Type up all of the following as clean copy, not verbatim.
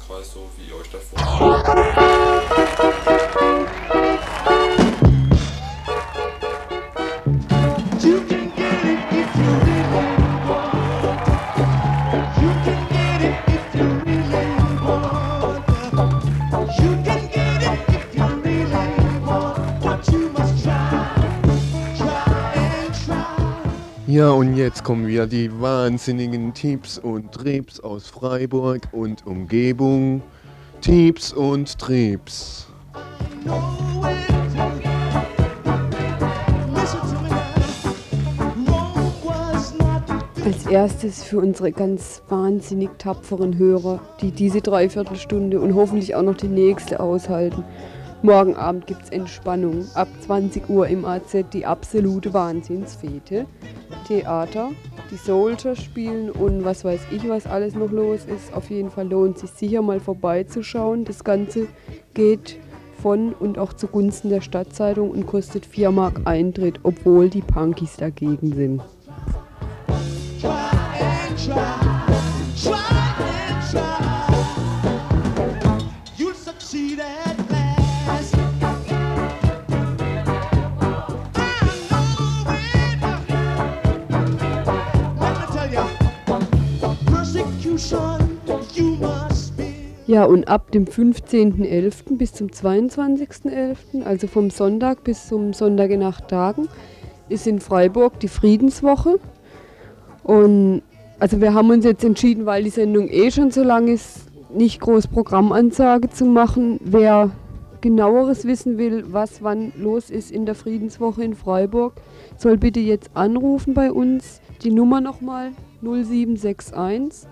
Freundeskreis, so wie ihr euch das vorstellt. You can get it if you really want. You can get it if you really want. You can get it if you really want. But you must try and try. Ja, und jetzt kommen wieder die wahnsinnigen Tipps und Trips aus Freiburg und Umgebung. Tipps und Trips. Know it. Listen to me now. Rome was not Als erstes für unsere ganz wahnsinnig tapferen Hörer, die diese Dreiviertelstunde und hoffentlich auch noch die nächste aushalten. Morgen Abend gibt's Entspannung. Ab 20 Uhr im AZ die absolute Wahnsinnsfete. Theater, die Soldiers spielen und was weiß ich, was alles noch los ist. Auf jeden Fall lohnt sich sicher mal vorbeizuschauen. Das Ganze geht von und auch zugunsten der Stadtzeitung und kostet 4 Mark Eintritt, obwohl die Punkies dagegen sind. try and try and try. You'll succeed at last. Let me tell you, persecution you must be. Ja, und ab dem 15.11. bis zum 22.11., also vom Sonntag bis zum Sonntag in 8 Tagen, ist in Freiburg die Friedenswoche. Und also wir haben uns jetzt entschieden, weil die Sendung schon so lang ist, nicht groß Programmansage zu machen. Wer genaueres wissen will, was wann los ist in der Friedenswoche in Freiburg, soll bitte jetzt anrufen bei uns. Die Nummer nochmal 0761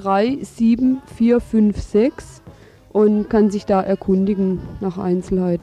37456 und kann sich da erkundigen nach Einzelheiten.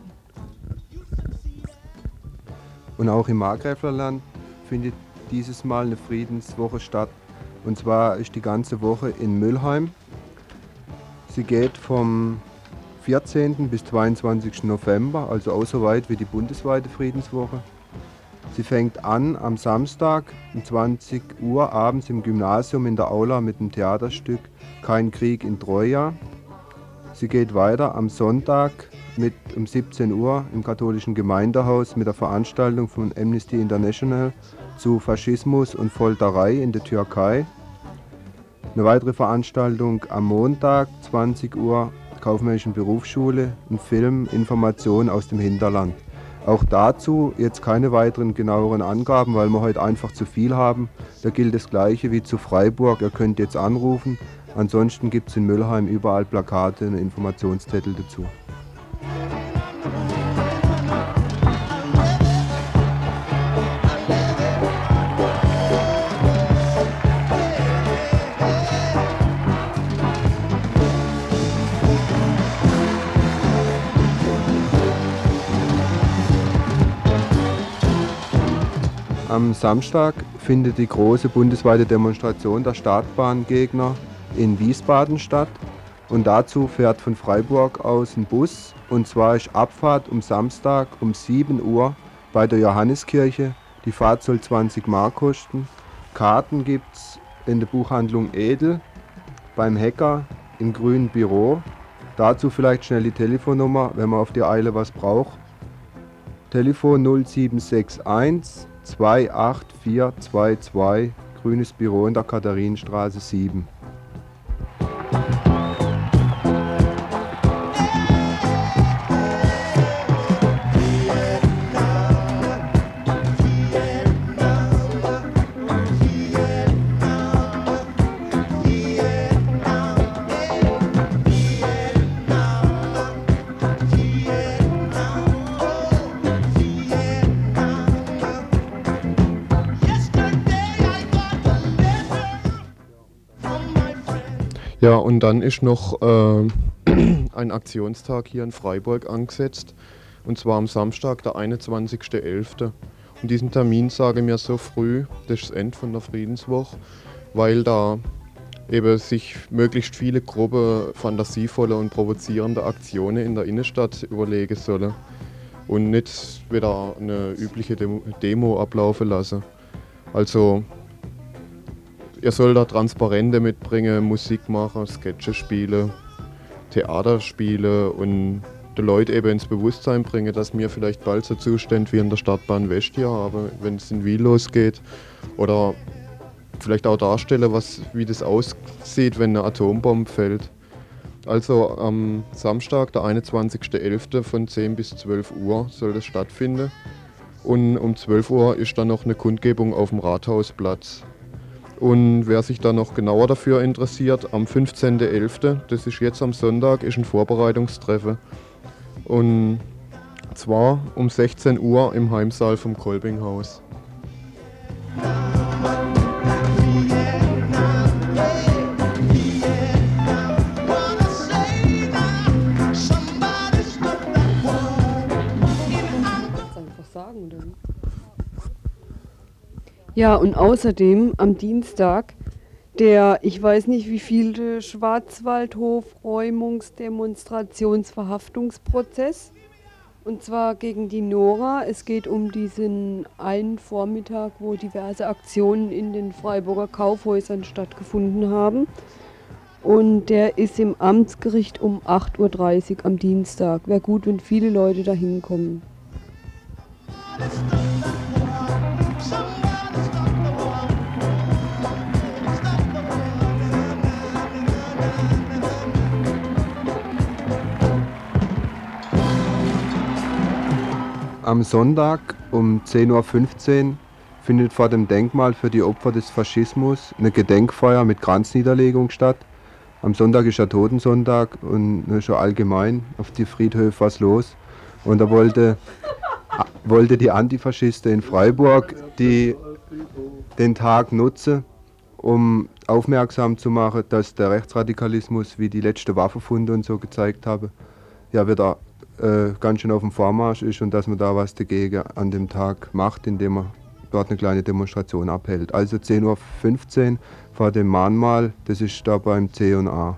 Und auch im Markgräflerland findet dieses Mal eine Friedenswoche statt. Und zwar ist die ganze Woche in Müllheim. Sie geht vom 14. bis 22. November, also auch so weit wie die bundesweite Friedenswoche. Sie fängt an am Samstag um 20 Uhr abends im Gymnasium in der Aula mit dem Theaterstück Kein Krieg in Troja. Sie geht weiter am Sonntag um 17 Uhr im katholischen Gemeindehaus mit der Veranstaltung von Amnesty International zu Faschismus und Folterei in der Türkei. Eine weitere Veranstaltung am Montag 20 Uhr Kaufmännischen Berufsschule, ein Film, Informationen aus dem Hinterland. Auch dazu jetzt keine weiteren genaueren Angaben, weil wir heute einfach zu viel haben. Da gilt das Gleiche wie zu Freiburg. Ihr könnt jetzt anrufen. Ansonsten gibt es in Müllheim überall Plakate und Informationszettel dazu. Am Samstag findet die große bundesweite Demonstration der Startbahngegner in Wiesbaden statt. Und dazu fährt von Freiburg aus ein Bus. Und zwar ist Abfahrt am Samstag um 7 Uhr bei der Johanneskirche. Die Fahrt soll 20 Mark kosten. Karten gibt es in der Buchhandlung Edel, beim Hacker, im grünen Büro. Dazu vielleicht schnell die Telefonnummer, wenn man auf die Eile was braucht. Telefon 0761 28422, grünes Büro in der Katharinenstraße 7. Ja, und dann ist noch ein Aktionstag hier in Freiburg angesetzt. Und zwar am Samstag, der 21.11. Und diesen Termin sage ich mir so früh, das ist das Ende von der Friedenswoche, weil da eben sich möglichst viele Gruppen fantasievolle und provozierende Aktionen in der Innenstadt überlegen sollen. Und nicht wieder eine übliche Demo ablaufen lassen. Also ihr sollt da Transparente mitbringen, Musik machen, Sketche spielen Theater spielen und den Leuten eben ins Bewusstsein bringen, dass wir vielleicht bald so Zustände wie in der Stadtbahn West hier haben, wenn es in Wien losgeht. Oder vielleicht auch darstellen, wie das aussieht, wenn eine Atombombe fällt. Also am Samstag, der 21.11. von 10 bis 12 Uhr soll das stattfinden. Und um 12 Uhr ist dann noch eine Kundgebung auf dem Rathausplatz. Und wer sich da noch genauer dafür interessiert, am 15.11., das ist jetzt am Sonntag, ist ein Vorbereitungstreffen. Und zwar um 16 Uhr im Heimsaal vom Kolbinghaus. Einfach sagen, oder wie? Ja, und außerdem am Dienstag ich weiß nicht wie viel Schwarzwaldhof-Räumungs-Demonstrationsverhaftungsprozess. Und zwar gegen die Nora. Es geht um diesen einen Vormittag, wo diverse Aktionen in den Freiburger Kaufhäusern stattgefunden haben. Und der ist im Amtsgericht um 8.30 Uhr am Dienstag. Wäre gut, wenn viele Leute da hinkommen. Am Sonntag um 10.15 Uhr findet vor dem Denkmal für die Opfer des Faschismus eine Gedenkfeier mit Kranzniederlegung statt. Am Sonntag ist ja Totensonntag und schon allgemein auf die Friedhöfe was los. Und da wollte die Antifaschisten in Freiburg den Tag nutzen, um aufmerksam zu machen, dass der Rechtsradikalismus, wie die letzten Waffenfunde und so gezeigt haben, ja wieder ganz schön auf dem Vormarsch ist und dass man da was dagegen an dem Tag macht, indem man dort eine kleine Demonstration abhält. Also 10.15 Uhr vor dem Mahnmal, das ist da beim C&A.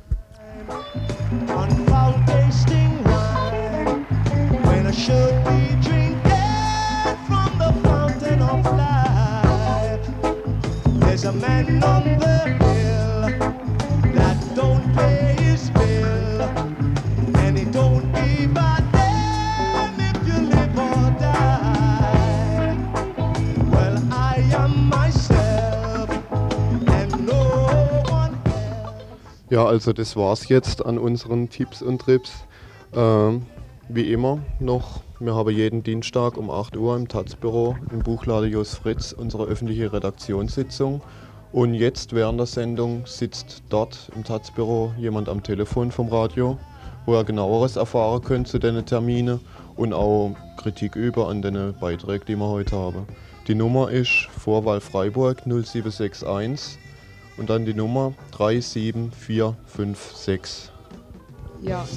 On foul tasting wine, when I should be drinking from the fountain of life. There's a man on the hill that don't pay his bill, and he don't give a damn if you live or die. Well, I am myself and no one else. Ja, also das war's jetzt an unseren Tipps und Trips. Wie immer noch, wir haben jeden Dienstag um 8 Uhr im Taz-Büro im Buchladen Jos Fritz unsere öffentliche Redaktionssitzung. Und jetzt während der Sendung sitzt dort im Taz-Büro jemand am Telefon vom Radio, wo ihr genaueres erfahren könnt zu den Terminen und auch Kritik über an den Beiträgen, die wir heute haben. Die Nummer ist Vorwahl Freiburg 0761 und dann die Nummer 37456. Ja.